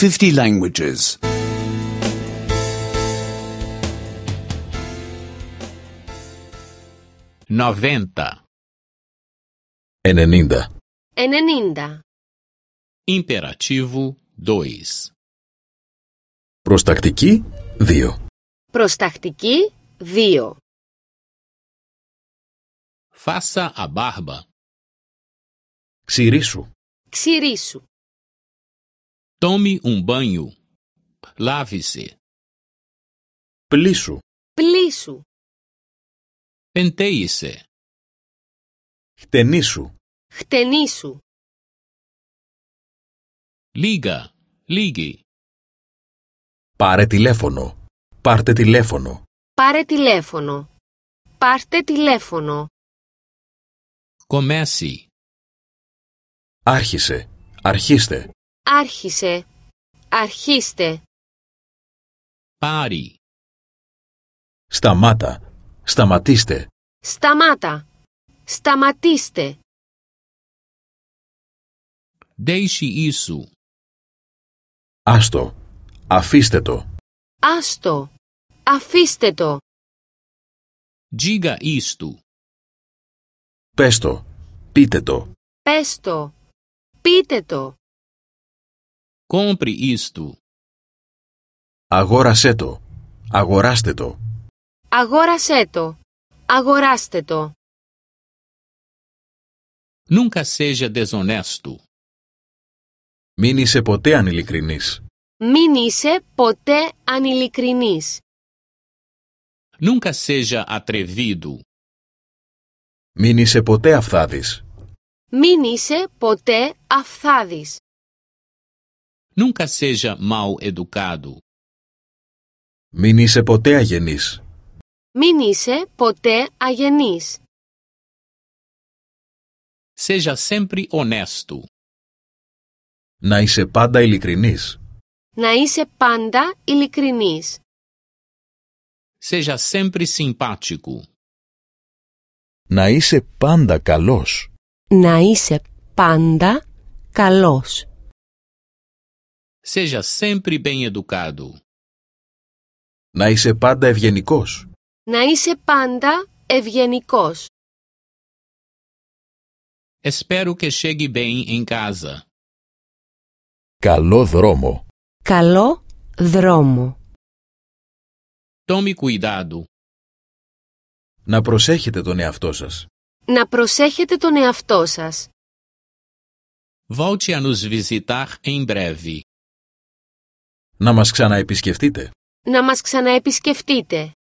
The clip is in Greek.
50 languages. 90. 90. 90. Imperativo 2. Προστακτική 2. Προστακτική 2. Faça a barba. Ξηρίσου. Ξηρίσου. Tome banho. Lave-se. Πλύσου. Πλύσου. Penteie-se. Χτενίσου. Χτενίσου. Liga. Ligue. Πάρε τηλέφωνο. Πάρτε τηλέφωνο. Πάρε τηλέφωνο. Πάρτε τηλέφωνο. Comece. Άρχισε. Αρχίστε. Άρχισε. Αρχίστε. Pare. Σταμάτα. Σταματήστε. Σταμάτα. Σταματήστε. Deixe isso. Άστο. Αφήστε το. Άστο. Αφήστε το. Diga isto. Πες το. Πείτε το. Πες το. Πείτε το. Compre isto. Αγόρασέ το. Αγοράστε το. Αγόρασέ το. Αγοράστε το. Nunca seja desonesto. Μην είσαι ποτέ ανηλικρινής. Μην είσαι ποτέ ανηλικρινής. Nunca seja atrevido. Μην είσαι ποτέ αυθάδης. Μην είσαι ποτέ αυθάδης. Nunca seja mal educado. Μην είσαι ποτέ αγενής. Μην είσαι ποτέ αγενής. Seja sempre honesto. Να είσαι πάντα ειλικρινής. Να είσαι πάντα ειλικρινής. Seja sempre simpático. Να είσαι πάντα καλός. Να είσαι πάντα καλός. Seja sempre bem educado. Να είσαι πάντα ευγενικός. Να είσαι πάντα ευγενικός. Espero que chegue bem em casa. Καλό δρόμο. Καλό δρόμο. Tome cuidado. Να προσέχετε τον εαυτό σας. Να προσέχετε τον εαυτό σας. Volte a nos visitar em breve. Να μας ξαναεπισκεφτείτε. Να μας ξαναεπισκεφτείτε.